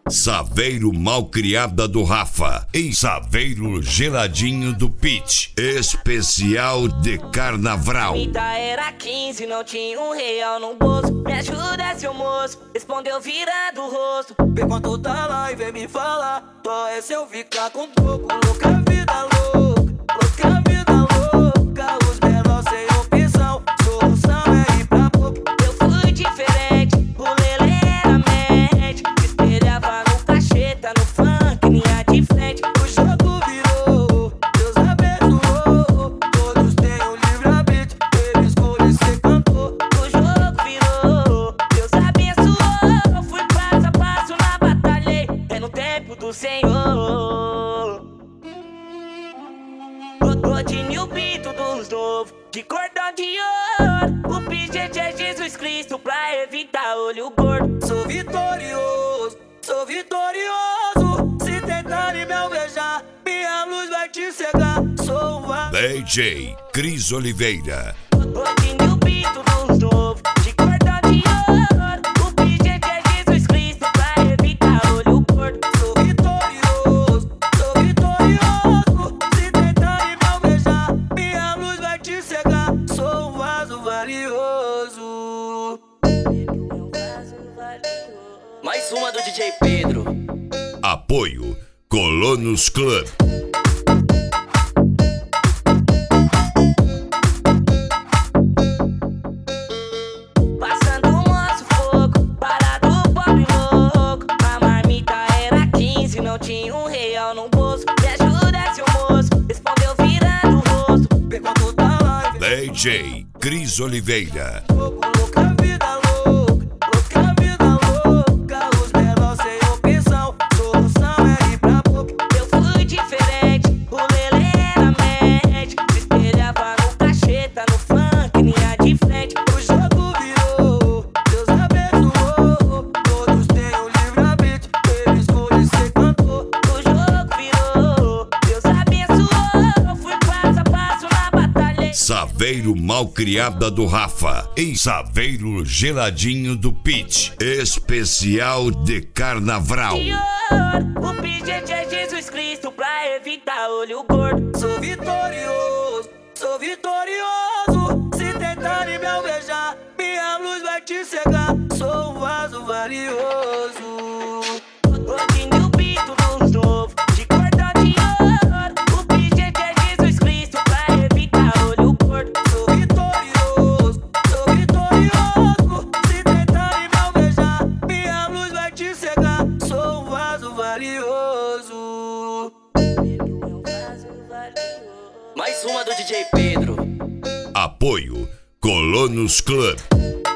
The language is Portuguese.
Saveiro Malcriada do Rafa e Saveiro Geladinho do Pete. Especial de Carnaval. Era 15, não tinha R$1 no bolso. Me ajuda, seu moço, respondeu virando o rosto. Vê quanto tá lá e vem me falar. Só é se eu ficar com pouco. Louca vida louca, louca vida louca. Os menores sem opção, solução é ir pra pouco. Eu fui diferente, o Lelê era médio. Esperava no cacheta, no funk, linha de frente. O jogo virou, Deus abençoou. Todos têm um livre-arbítrio, ele escolhe ser cantor. O jogo virou, Deus abençoou. Fui passo a passo na batalha, é no tempo do Senhor. Rodinho Pinto dos novos, de cordão de ouro. O pijete é Jesus Cristo pra evitar olho gordo. Sou vitorioso, sou vitorioso. Se tentarem me alvejar, minha luz vai te cegar. Sou um DJ Cris Oliveira. Rodinho Pinto dos novos, de cordão de ouro. O pijete é Jesus Cristo pra evitar olho gordo. Sou vitorioso, sou vitorioso. Se tentarem me alvejar, minha luz vai te cegar. Sou um vaso valioso. Mais uma do DJ Pedro. Apoio Colonos Club. Passando o nosso fogo, parado o pobre louco. A marmita era 15, não tinha R$1 no bolso. Me ajuda, seu moço, respondeu virando o rosto. Vê quanto tá lá e vem DJ Cris Oliveira. louca vida louca, louca vida louca. Os menores sem opção, solução é ir pra pouco. Eu fui diferente, o Lelê era médio. Esperava no cacheta, no funk, linha de frente. O jogo virou, Deus abençoou. Todos têm um livre-arbítrio, ele escolhe ser cantor. O jogo virou, Deus abençoou. Fui passo a passo na batalha. Saveiro Malcriada do Rafa e Saveiro Geladinho do Pete. Especial de Carnaval. O pijete é Jesus Cristo pra evitar olho gordo. Sou vitorioso, sou vitorioso. Se tentarem me alvejar, minha luz vai te cegar. Sou um vaso valioso. Rodinho Pinto dos novos, de cordão de ouro. O pijete é Jesus Cristo pra evitar olho gordo. Sou vitorioso, sou vitorioso. Se tentarem me alvejar, minha luz vai te cegar. Sou um vaso valioso. Mais uma do DJ Pedro. Apoio Colonos Club.